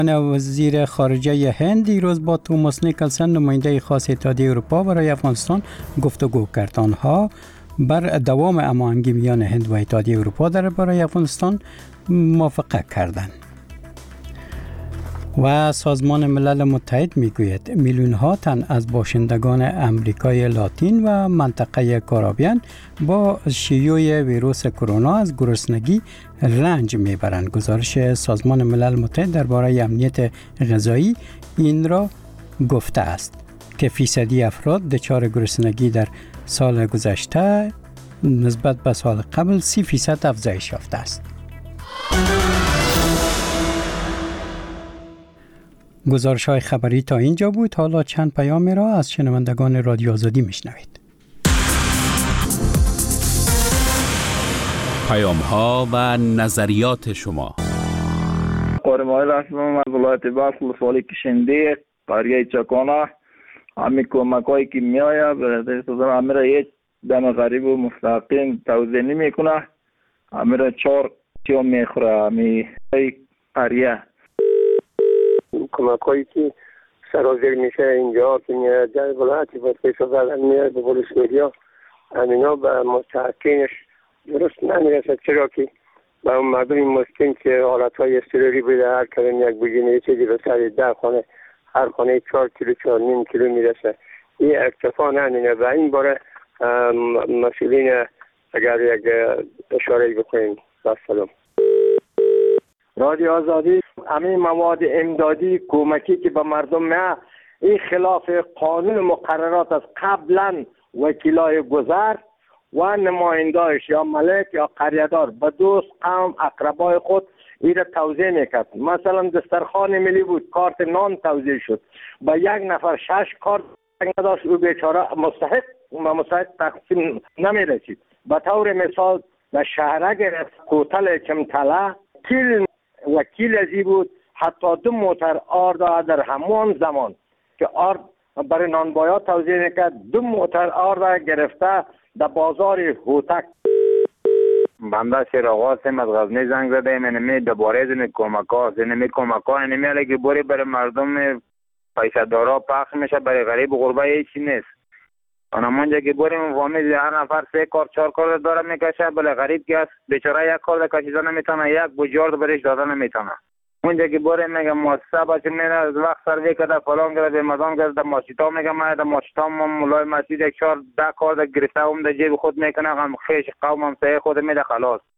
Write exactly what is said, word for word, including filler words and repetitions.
وزیر خارجه هند دیروز با توماس نیکلسن نماینده خاص اتحادیه اروپا برای افغانستان گفتگو کرد. آنها بر دوام هماهنگی میان هند و اتحادیه اروپا درباره افغانستان موافقت کردند. و سازمان ملل متحد میگوید میلیون ها تن از باشندگان امریکای لاتین و منطقه کارائیبیان با شیوع ویروس کرونا از گرسنگی رنج میبرند. گزارش سازمان ملل متحد درباره امنیت غذایی این را گفته است که فیصدی افراد دچار گرسنگی در سال گذشته نسبت به سال قبل سی فیصد افزایش یافته است. گزارش های خبری تا اینجا بود. حالا چند پیام را از شنوندگان رادیو آزادی میشنوید. پیام ها و نظریات شما. قرمایل هستم از ولایت بلخ، ولسوالی کشنده، قریه چکانه. همین کمک هایی که می آید برای سازمان همین را یک دم غریب و مستقیم توضیح نمی کنه. همین را چهار چیا می خوره همین قریه. کمک هایی که سرازیر میشه اینجا که میاد در ولایتی باید پیش آوردن میاد به پلیس میدیا همینا به مستحقینش درست نمیرسد، چرا که به اون مردم مسکین که حالت های اضطراری بوده هر کلم یک بگینه چیزی به سر ده خانه هر خانه چهار کیلو چهار نیم کیلو میرسه. این اکتفا نمینه و این باره مسئولین اگر یک اشاره بکنیم. سلام رادیو آزادی. همین مواد امدادی کمکی که به مردم نه این خلاف قانون مقررات از قبلا وکیلای گذر و نماینده‌اش یا ملک یا قریه‌دار به دوست قوم اقربای خود این را توزیع میکرد. مثلا دسترخوان ملی بود، کارت نان توزیع شد، به یک نفر شش کارت نداشت، او بیچاره مستحق و مستحق تقسیم نمیرسید. به طور مثال به شهره گرفت کوتل چمتله کیل وکیل ازی بود، حتی دو موتر آرد در همون زمان که آرد برای نانبایا توزیع میکرد دو موتر آرد گرفته در بازار هوتک. بنده شیراغ هستم از غزنی زنگ زده ایم. اینمی دوباره زنی کمک ها اینمی کمک ها اینمی علیه بوری برای مردم پیسه دارا پخش میشه، برای غریب غربه هیچی نیست. آنمانجا که بوریم فامیل هر نفر سه کار چهار کار داره میکشه، بله غریب که است بیچاره یک کار کشیدن نمیتونه، یک بجارد برش دادن نمیتونه. اونجا که بوریم میگه مؤسسه باشه میره از وقت سروی کرده فلان کرده مدام کرده ماشیتا میگه من در ماشیتا ما مولای مسجد یک چهار ده کار گرفته هم در جیب خود میکنه، هم خیش قوم هم سه خود میده خلاص.